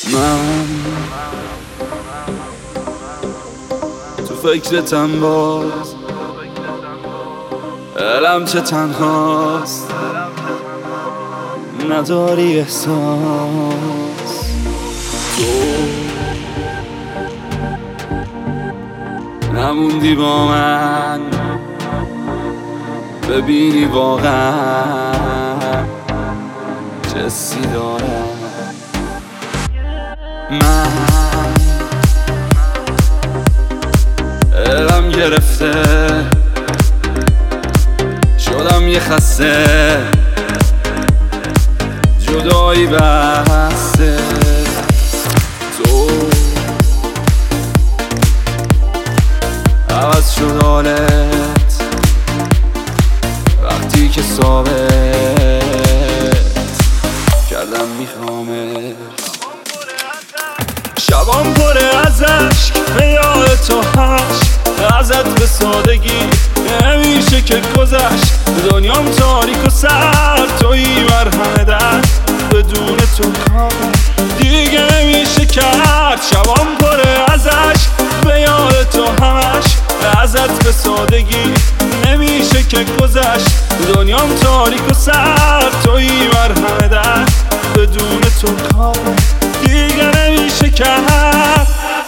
من تو فکرتم باز، دلم چه تنهاست، نداری احساس تو نموندی با من، ببینی واقعا چه حسی دارم. من دلم گرفته شدم یه خسته، جدایی بسته تو عوض شد حالت وقتی که ثابت کردم میخوامت. شبام پره از عشق به یاد تو هشت، ازت به سادگی نمیشه که گذشت. دنیام تاریک و سر تویی مرهم درد، بدون تو کار دیگه نمیشه کرد. شبام پره از عشق به یاد تو همش، ازت به سادگی نمیشه که گذشت. دنیام تاریک و سر تویی مرهم درد، بدون تو کار دیگه نمیشه کرد.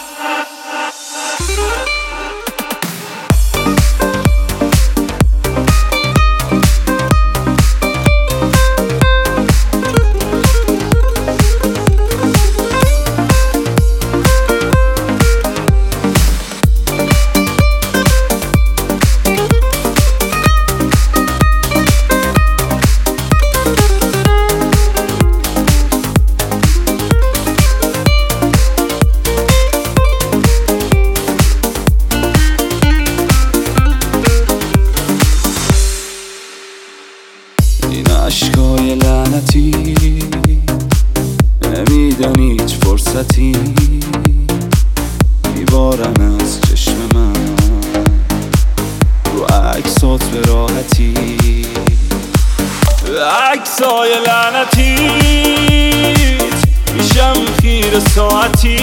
عشقای لعنتی نمیدن هیچ فرصتی، میبارن از چشم من رو عکسات به راحتی. عکسای لعنتی میشم خیر ساعتی،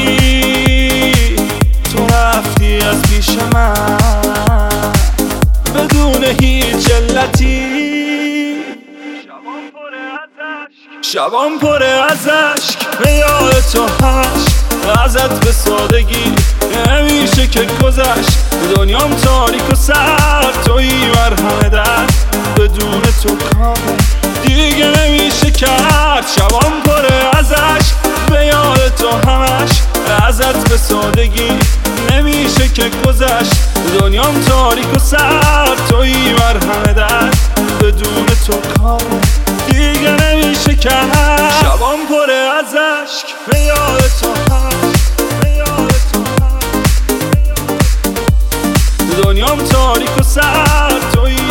تو رفتی از پیش من بدون هیچ علتی. شبام پره از عشق به یاد تو هشت، ازت به سادگی نمیشه که گذشت. دنیام تاریک و سر تویی مرهم درد، بدون تو کار دیگه نمیشه کرد. شبام پره از عشق به یاد تو همش، ازت به سادگی نمیشه که گذشت. دنیام تاریک و سر تویی مرهم درد، بدون تو کار دیگه نمیشه کرد. شبام پره از عشق به یاد تو هست، دنیام تاریک و سر تویی